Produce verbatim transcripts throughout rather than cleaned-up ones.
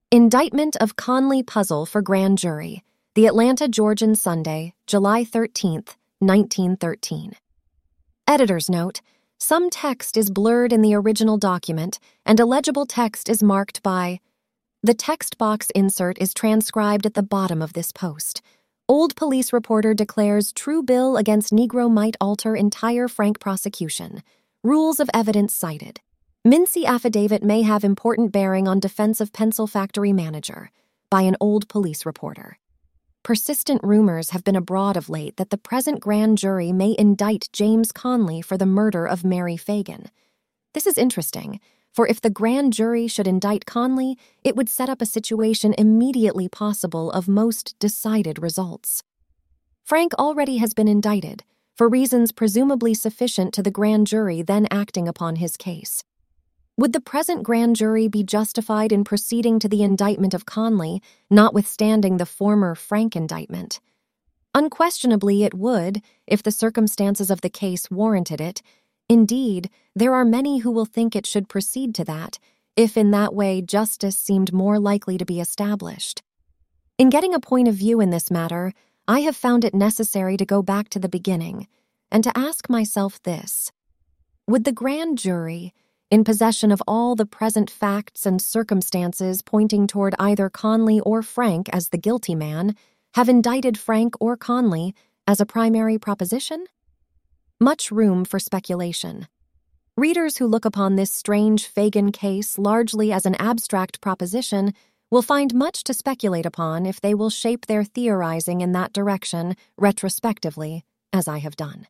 Indictment of Conley Puzzle for Grand Jury. The Atlanta Georgian Sunday, July thirteenth, nineteen thirteen. Editor's note: some text is blurred in the original document, and illegible text is marked by. The text box insert is transcribed at the bottom of this post. Old police reporter declares true bill against Negro might alter entire Frank prosecution. Rules of evidence cited. Mincy affidavit may have important bearing on defense of pencil factory manager, by an old police reporter. Persistent rumors have been abroad of late that the present grand jury may indict James Conley for the murder of Mary Fagan. This is interesting, for if the grand jury should indict Conley, it would set up a situation immediately possible of most decided results. Frank already has been indicted, for reasons presumably sufficient to the grand jury then acting upon his case. Would the present grand jury be justified in proceeding to the indictment of Conley, notwithstanding the former Frank indictment? Unquestionably it would, if the circumstances of the case warranted it. Indeed, there are many who will think it should proceed to that, if in that way justice seemed more likely to be established. In getting a point of view in this matter, I have found it necessary to go back to the beginning, and to ask myself this: would the grand jury, in possession of all the present facts and circumstances pointing toward either Conley or Frank as the guilty man, have indicted Frank or Conley as a primary proposition? Much room for speculation. Readers who look upon this strange Fagan case largely as an abstract proposition will find much to speculate upon if they will shape their theorizing in that direction retrospectively, as I have done.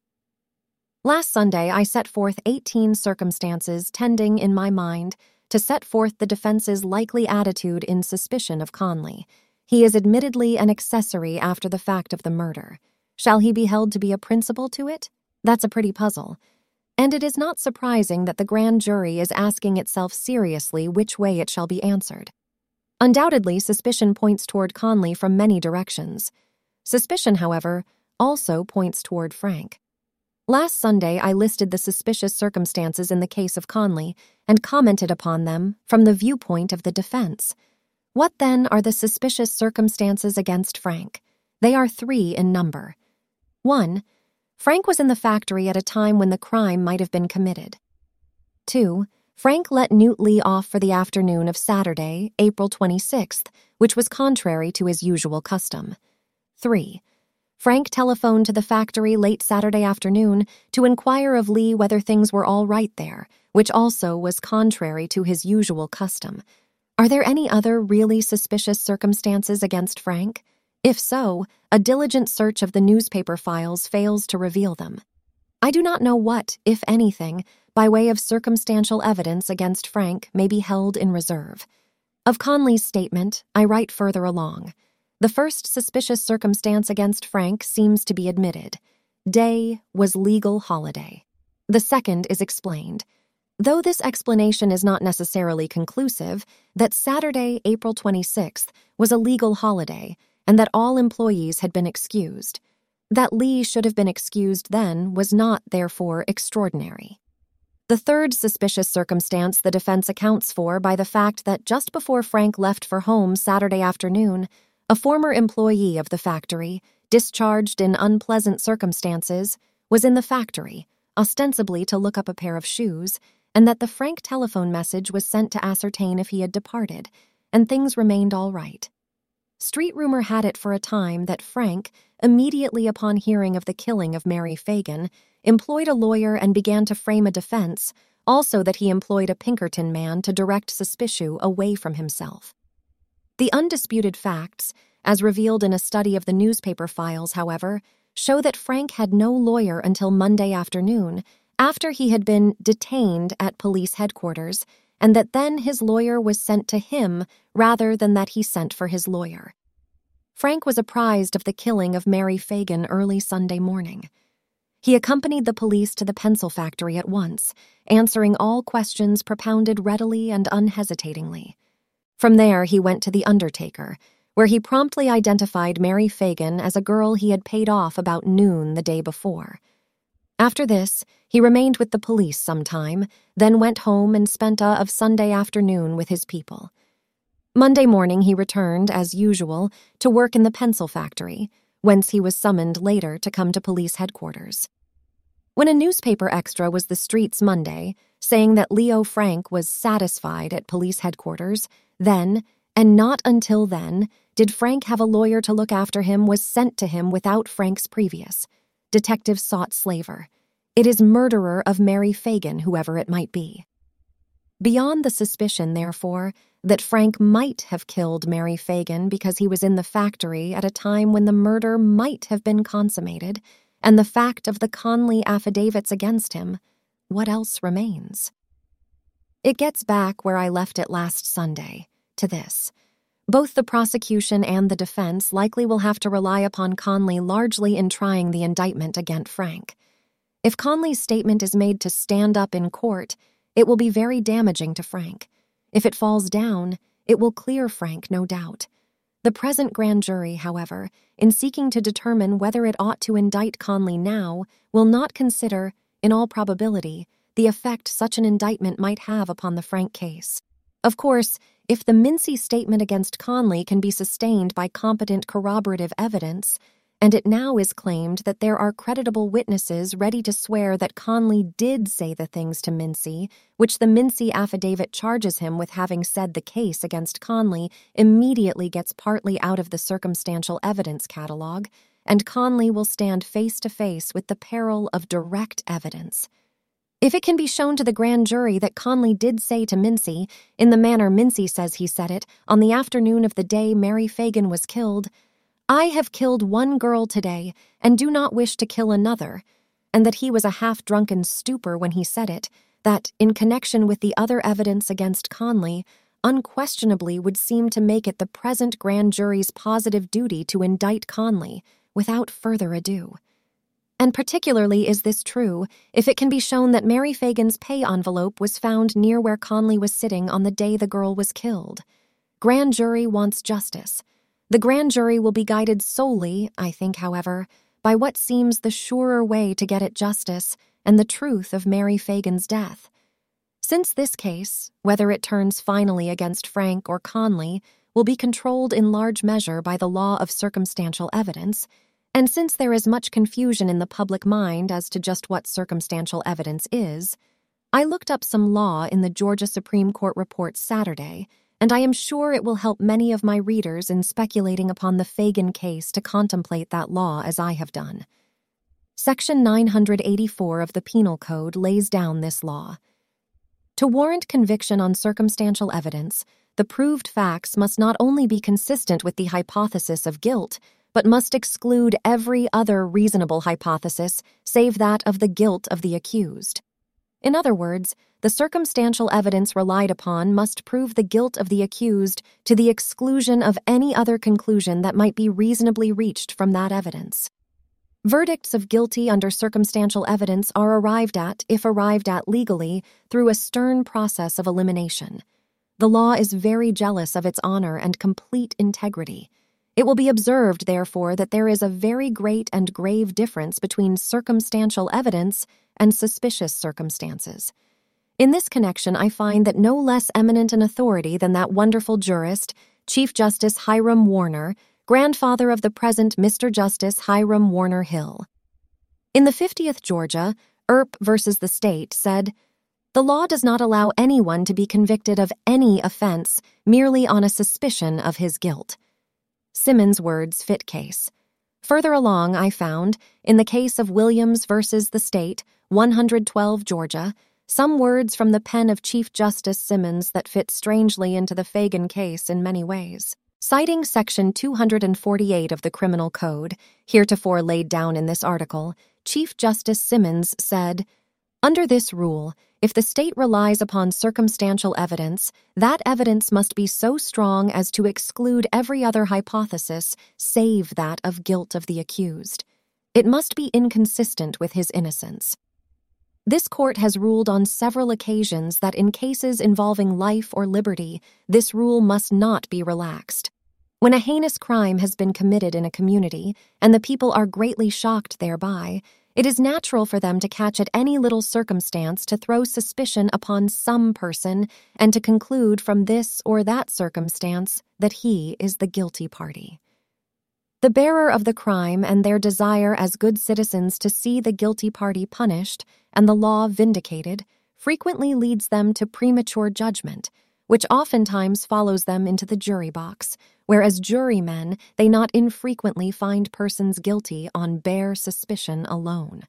Last Sunday, I set forth eighteen circumstances tending, in my mind, to set forth the defense's likely attitude in suspicion of Conley. He is admittedly an accessory after the fact of the murder. Shall he be held to be a principal to it? That's a pretty puzzle. And it is not surprising that the grand jury is asking itself seriously which way it shall be answered. Undoubtedly, suspicion points toward Conley from many directions. Suspicion, however, also points toward Frank. Last Sunday, I listed the suspicious circumstances in the case of Conley and commented upon them from the viewpoint of the defense. What, then, are the suspicious circumstances against Frank? They are three in number. One, Frank was in the factory at a time when the crime might have been committed. Two, Frank let Newt Lee off for the afternoon of Saturday, April twenty-sixth, which was contrary to his usual custom. Three, Frank telephoned to the factory late Saturday afternoon to inquire of Lee whether things were all right there, which also was contrary to his usual custom. Are there any other really suspicious circumstances against Frank? If so, a diligent search of the newspaper files fails to reveal them. I do not know what, if anything, by way of circumstantial evidence against Frank may be held in reserve. Of Conley's statement, I write further along. The first suspicious circumstance against Frank seems to be admitted. Day was legal holiday. The second is explained, though this explanation is not necessarily conclusive, that Saturday, April twenty-sixth, was a legal holiday, and that all employees had been excused. That Lee should have been excused then was not, therefore, extraordinary. The third suspicious circumstance the defense accounts for by the fact that just before Frank left for home Saturday afternoon, a former employee of the factory, discharged in unpleasant circumstances, was in the factory, ostensibly to look up a pair of shoes, and that the Frank telephone message was sent to ascertain if he had departed, and things remained all right. Street rumor had it for a time that Frank, immediately upon hearing of the killing of Mary Fagan, employed a lawyer and began to frame a defense, also that he employed a Pinkerton man to direct suspicion away from himself. The undisputed facts, as revealed in a study of the newspaper files, however, show that Frank had no lawyer until Monday afternoon, after he had been detained at police headquarters, and that then his lawyer was sent to him rather than that he sent for his lawyer. Frank was apprised of the killing of Mary Fagan early Sunday morning. He accompanied the police to the pencil factory at once, answering all questions propounded readily and unhesitatingly. From there, he went to the undertaker, where he promptly identified Mary Fagan as a girl he had paid off about noon the day before. After this, he remained with the police some time, then went home and spent a of Sunday afternoon with his people. Monday morning he returned, as usual, to work in the pencil factory, whence he was summoned later to come to police headquarters. When a newspaper extra was the streets Monday, saying that Leo Frank was satisfied at police headquarters, then, and not until then, did Frank have a lawyer to look after him was sent to him without Frank's previous. Detectives sought Slaver. It is murderer of Mary Fagan, whoever it might be. Beyond the suspicion, therefore, that Frank might have killed Mary Fagan because he was in the factory at a time when the murder might have been consummated, and the fact of the Conley affidavits against him, what else remains? It gets back where I left it last Sunday, to this. Both the prosecution and the defense likely will have to rely upon Conley largely in trying the indictment against Frank. If Conley's statement is made to stand up in court, it will be very damaging to Frank. If it falls down, it will clear Frank, no doubt. The present grand jury, however, in seeking to determine whether it ought to indict Conley now, will not consider, in all probability, the effect such an indictment might have upon the Frank case. Of course, if the Mincy statement against Conley can be sustained by competent corroborative evidence, and it now is claimed that there are creditable witnesses ready to swear that Conley did say the things to Mincy, which the Mincy affidavit charges him with having said, the case against Conley immediately gets partly out of the circumstantial evidence catalog, and Conley will stand face to face with the peril of direct evidence. If it can be shown to the grand jury that Conley did say to Mincy, in the manner Mincy says he said it, on the afternoon of the day Mary Fagan was killed, "I have killed one girl today and do not wish to kill another," and that he was a half-drunken stupor when he said it, that, in connection with the other evidence against Conley, unquestionably would seem to make it the present grand jury's positive duty to indict Conley, without further ado. And particularly is this true if it can be shown that Mary Fagan's pay envelope was found near where Conley was sitting on the day the girl was killed. Grand jury wants justice. The grand jury will be guided solely, I think, however, by what seems the surer way to get at justice and the truth of Mary Fagan's death. Since this case, whether it turns finally against Frank or Conley, will be controlled in large measure by the law of circumstantial evidence, and since there is much confusion in the public mind as to just what circumstantial evidence is, I looked up some law in the Georgia Supreme Court report Saturday, and I am sure it will help many of my readers in speculating upon the Fagan case to contemplate that law as I have done. Section nine eighty-four of the Penal Code lays down this law. To warrant conviction on circumstantial evidence, the proved facts must not only be consistent with the hypothesis of guilt, but must exclude every other reasonable hypothesis save that of the guilt of the accused. In other words, the circumstantial evidence relied upon must prove the guilt of the accused to the exclusion of any other conclusion that might be reasonably reached from that evidence. Verdicts of guilty under circumstantial evidence are arrived at, if arrived at legally, through a stern process of elimination. The law is very jealous of its honor and complete integrity. It will be observed, therefore, that there is a very great and grave difference between circumstantial evidence and suspicious circumstances. In this connection, I find that no less eminent an authority than that wonderful jurist, Chief Justice Hiram Warner, grandfather of the present Mister Justice Hiram Warner Hill. In the fiftieth Georgia, Earp versus the State said, "The law does not allow anyone to be convicted of any offense merely on a suspicion of his guilt." Simmons' words fit case. Further along, I found, in the case of Williams versus the State, one twelve Georgia, some words from the pen of Chief Justice Simmons that fit strangely into the Fagan case in many ways. Citing Section two forty-eight of the Criminal Code, heretofore laid down in this article, Chief Justice Simmons said, "Under this rule, if the state relies upon circumstantial evidence, that evidence must be so strong as to exclude every other hypothesis save that of guilt of the accused. It must be inconsistent with his innocence." This court has ruled on several occasions that in cases involving life or liberty, this rule must not be relaxed. When a heinous crime has been committed in a community, and the people are greatly shocked thereby, It is natural for them to catch at any little circumstance to throw suspicion upon some person and to conclude from this or that circumstance that he is the guilty party. The bearer of the crime and their desire as good citizens to see the guilty party punished and the law vindicated frequently leads them to premature judgment, which oftentimes follows them into the jury box, where as jurymen they not infrequently find persons guilty on bare suspicion alone.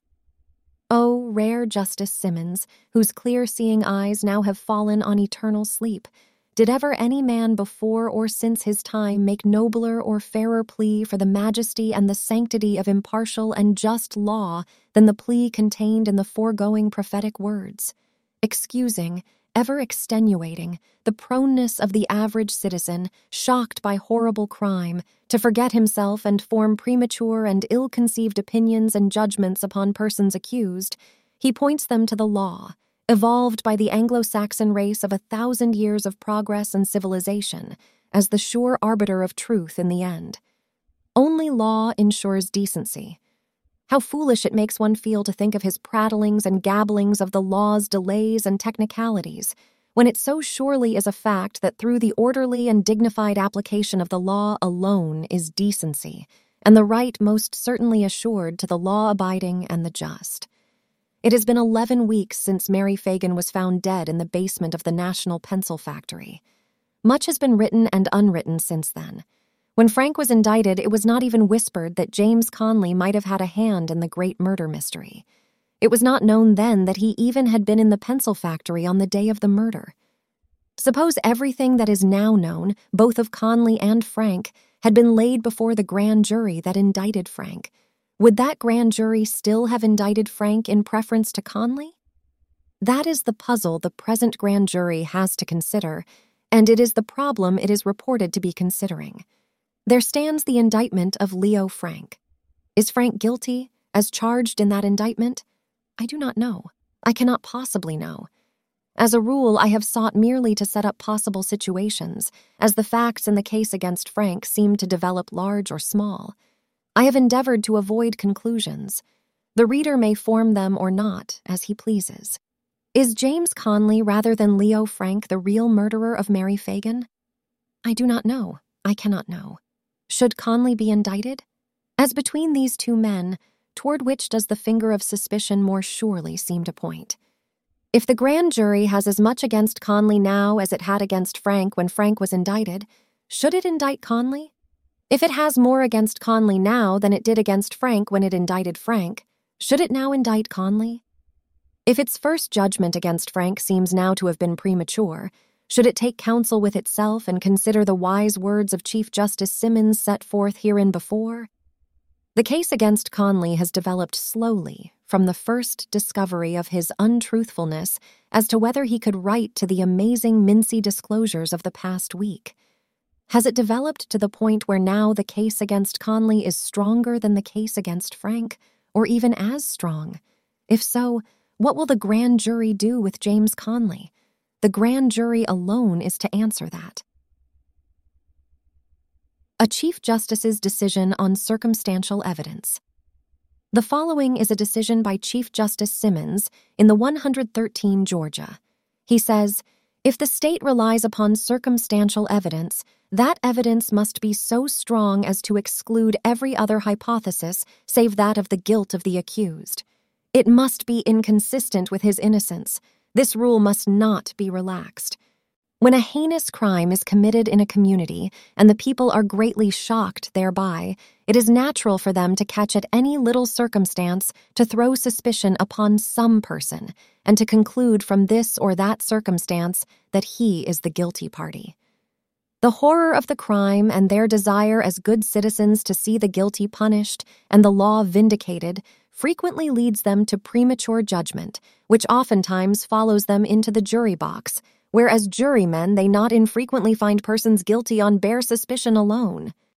O rare Justice Simmons, whose clear-seeing eyes now have fallen on eternal sleep, did ever any man before or since his time make nobler or fairer plea for the majesty and the sanctity of impartial and just law than the plea contained in the foregoing prophetic words, excusing, ever extenuating, the proneness of the average citizen, shocked by horrible crime, to forget himself and form premature and ill-conceived opinions and judgments upon persons accused, he points them to the law, evolved by the Anglo-Saxon race of a thousand years of progress and civilization, as the sure arbiter of truth in the end. Only law ensures decency. How foolish it makes one feel to think of his prattlings and gabblings of the law's delays and technicalities, when it so surely is a fact that through the orderly and dignified application of the law alone is decency, and the right most certainly assured to the law-abiding and the just. It has been eleven weeks since Mary Fagan was found dead in the basement of the National Pencil Factory. Much has been written and unwritten since then. When Frank was indicted, it was not even whispered that James Conley might have had a hand in the great murder mystery. It was not known then that he even had been in the pencil factory on the day of the murder. Suppose everything that is now known, both of Conley and Frank, had been laid before the grand jury that indicted Frank. Would that grand jury still have indicted Frank in preference to Conley? That is the puzzle the present grand jury has to consider, and it is the problem it is reported to be considering. There stands the indictment of Leo Frank. Is Frank guilty, as charged in that indictment? I do not know. I cannot possibly know. As a rule, I have sought merely to set up possible situations, as the facts in the case against Frank seem to develop large or small. I have endeavored to avoid conclusions. The reader may form them or not, as he pleases. Is James Conley rather than Leo Frank the real murderer of Mary Fagan? I do not know. I cannot know. Should Conley be indicted? As between these two men, toward which does the finger of suspicion more surely seem to point? If the grand jury has as much against Conley now as it had against Frank when Frank was indicted, should it indict Conley? If it has more against Conley now than it did against Frank when it indicted Frank, should it now indict Conley? If its first judgment against Frank seems now to have been premature, should it take counsel with itself and consider the wise words of Chief Justice Simmons set forth herein before? The case against Conley has developed slowly from the first discovery of his untruthfulness as to whether he could write to the amazing Mincy disclosures of the past week. Has it developed to the point where now the case against Conley is stronger than the case against Frank, or even as strong? If so, what will the grand jury do with James Conley? The grand jury alone is to answer that. A Chief Justice's decision on circumstantial evidence. The following is a decision by Chief Justice Simmons in the one hundred thirteen Georgia. He says, if the state relies upon circumstantial evidence, that evidence must be so strong as to exclude every other hypothesis save that of the guilt of the accused. It must be inconsistent with his innocence. This rule must not be relaxed. When a heinous crime is committed in a community and the people are greatly shocked thereby, it is natural for them to catch at any little circumstance to throw suspicion upon some person and to conclude from this or that circumstance that he is the guilty party. The horror of the crime and their desire as good citizens to see the guilty punished and the law vindicated frequently leads them to premature judgment, which oftentimes follows them into the jury box, where as jurymen they not infrequently find persons guilty on bare suspicion alone.